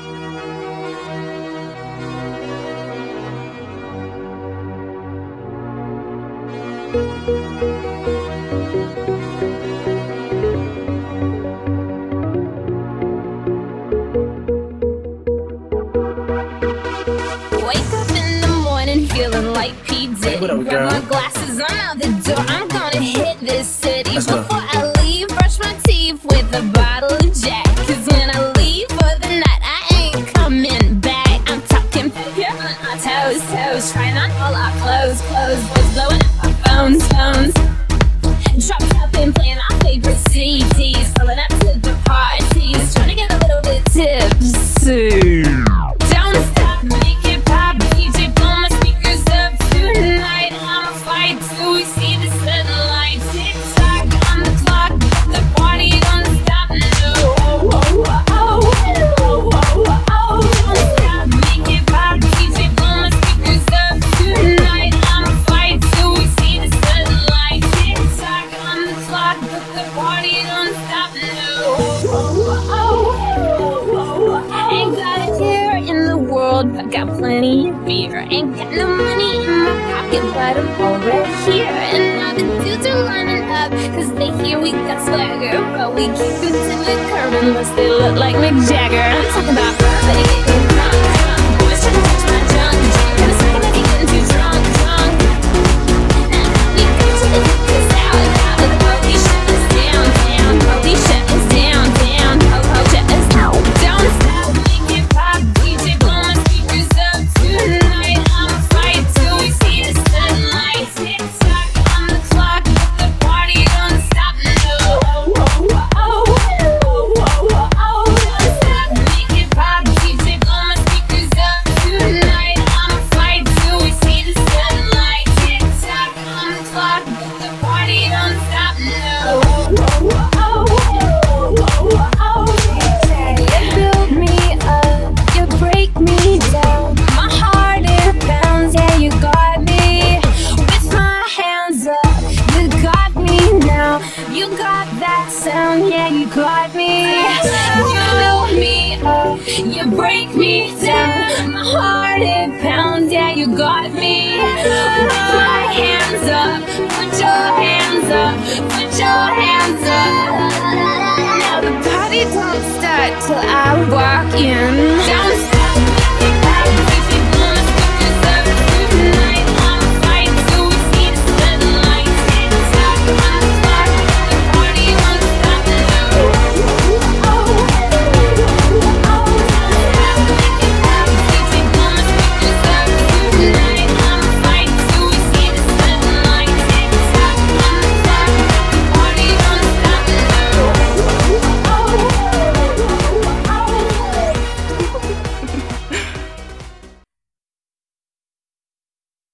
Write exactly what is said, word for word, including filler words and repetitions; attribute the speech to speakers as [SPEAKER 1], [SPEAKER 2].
[SPEAKER 1] Feeling like P. Diddy.
[SPEAKER 2] What up,
[SPEAKER 1] Grab
[SPEAKER 2] girl?
[SPEAKER 1] my glasses, I'm out the door. I'm gonna hit this city.
[SPEAKER 2] Let's go.
[SPEAKER 1] Before I leave, brush my teeth with a bottle of Jack. Cause when I leave for the night, I ain't coming back. I'm talking yeah, on our toes, toes. Trying on all our clothes, clothes. Boys blowing up our phones, phones. Drop top and playing our favorite C Ds. Pulling up to the parties. Trying to get a little bit tipsy. Don't stop, make it pop. D J, blow my speakers up tonight. I'ma fight till we see the sunlight. Tick tock on the clock, the party don't stop. No, oh, oh, oh, oh, oh, oh. Don't stop, make it pop. D J, blow my speakers up tonight. I'ma fight till we see the sunlight. Tick tock on the clock, but the party don't stop. No, oh, oh, oh, oh, oh. Ain't got a care in the world, but got plenty of beer. Ain't got no money in my pocket, but I'm already here. And all the dudes are lining up, cause they hear we got swagger. But we keep it to the curb unless they look like Mick Jagger. I'm talking about they getting drunk, drunk. Boys trying to touch my junk, junk. And it's like I'm getting too drunk, drunk. Now we got to get this out, out. The police shut us down, down. Police shut us down, down. Police shut us down. Don't stop, make it pop. D J, blow my speakers up tonight. I'ma fight till we see the sunlight. Tick tock on the clock, but the party don't stop. No, oh, oh, oh, oh, oh, oh. Don't stop, make it pop. D J, blow my speakers up tonight. I'ma fight till we see the sunlight. Tick tock on the clock, but the party don't stop. No, oh, oh, oh, oh, oh. You build me up, you break me down. My heart it pounds, yeah, you got me. With my hands up, you got me now. You got that sound, yeah, you got me. You build me up, you break me down. My heart it pounds, yeah, you got me. With my hands up, put your hands up, put your hands up. Now the party don't start till I walk in.